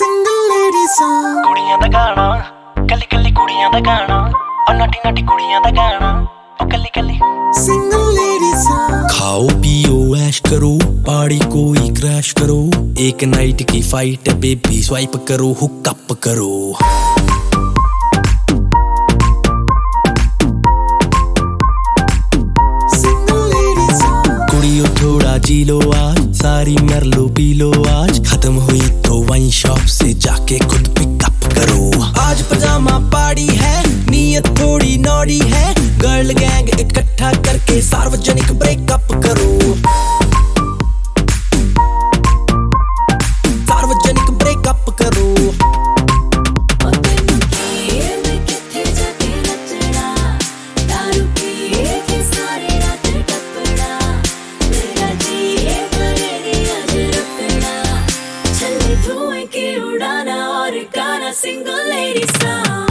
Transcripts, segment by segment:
Single lady song ਕੁੜੀਆਂ ਦਾ ਗਾਣਾ ਕੱਲੀ ਕੱਲੀ ਕੁੜੀਆਂ ਦਾ ਗਾਣਾ ਉਹ ਨਾਟੀ ਨਾਟੀ ਕੁੜੀਆਂ ਦਾ ਗਾਣਾ ਉਹ ਕੱਲੀ ਕੱਲੀ Single lady song खाओ पियो ऐश करो पार्टी कोई क्रैश करो एक नाइट की फाइट है बेबी स्वाइप करो हुकअप करो Single lady song कुड़ियों थोड़ा जी लो आज सारी मर लो पी लो आज खत्म हुई तो वाइन शॉप से जाके खुद पिकअप करो आज पजामा पार्टी है नीयत थोड़ी नॉडी है गर्ल गैंग इकट्ठा करके सार्वजनिक ब्रेकअप करो सार्वजनिक ब्रेकअप करो Single lady song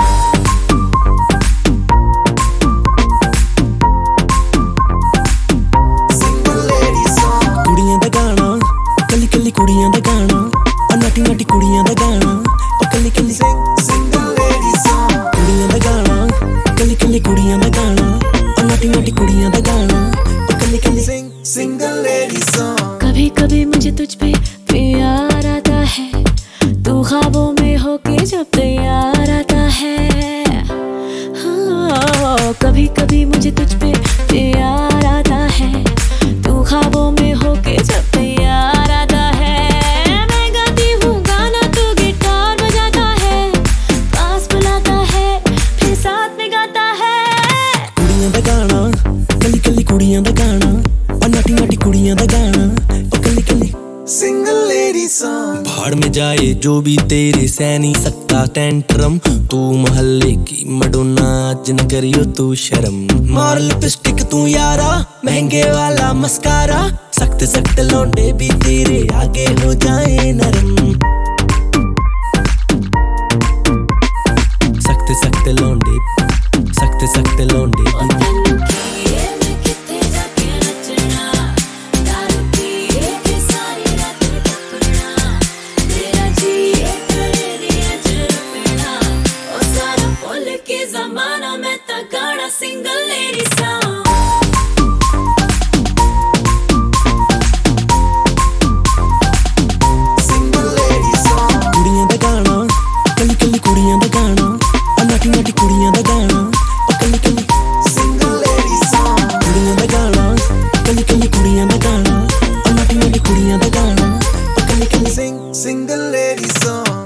Single lady song कुड़ियां दा गाना कली कली कुड़ियां दा गाना ओ नाटी नाटी कुड़ियां दा गाना ओ कली कली Single lady song कुड़ियां दा गाना कली कली कुड़ियां दा गाना ओ नाटी नाटी कुड़ियां दा गाना ओ कली कली Single lady song कभी कभी मुझे तुझ पे प्यार आता है तू ख्वाबों में होके जब तैयार आता है हाँ, कभी कभी मुझे तुझ पे प्यार आता है तू ख्वाबों में होके जब तैयार आता है मैं गाती हूँ गाना तू गिटार बजाता है पास बुलाता है फिर साथ में गाता है कुड़ियां दा गाना कली कली कुड़ियां दा गाना ओ नाटी नाटी कुड़ियां दा गाना ओ कली कली Single lady song भाड़ में जाए जो भी तेरे सैनी सकता टेंट्रम तू मोहल्ले की मडोना आज न करियो तू शर्म मार लिपस्टिक तू यारा महंगे वाला मस्कारा सख्त सख्त लौंडे भी तेरे आगे हो जाए नरम सख्त सख्त लौंडे भी ज़माना में तगड़ा single lady song Single lady song कुड़ियां दा गाना कली कली कुड़ियां दा गाना ओ नाटी नाटी कुड़ियां दा गाना ओ कली कली Single lady song कुड़ियां दा गाना कली कली कुड़ियां दा गाना ओ नाटी नाटी कुड़ियां दा गाना ओ कली कली Single lady song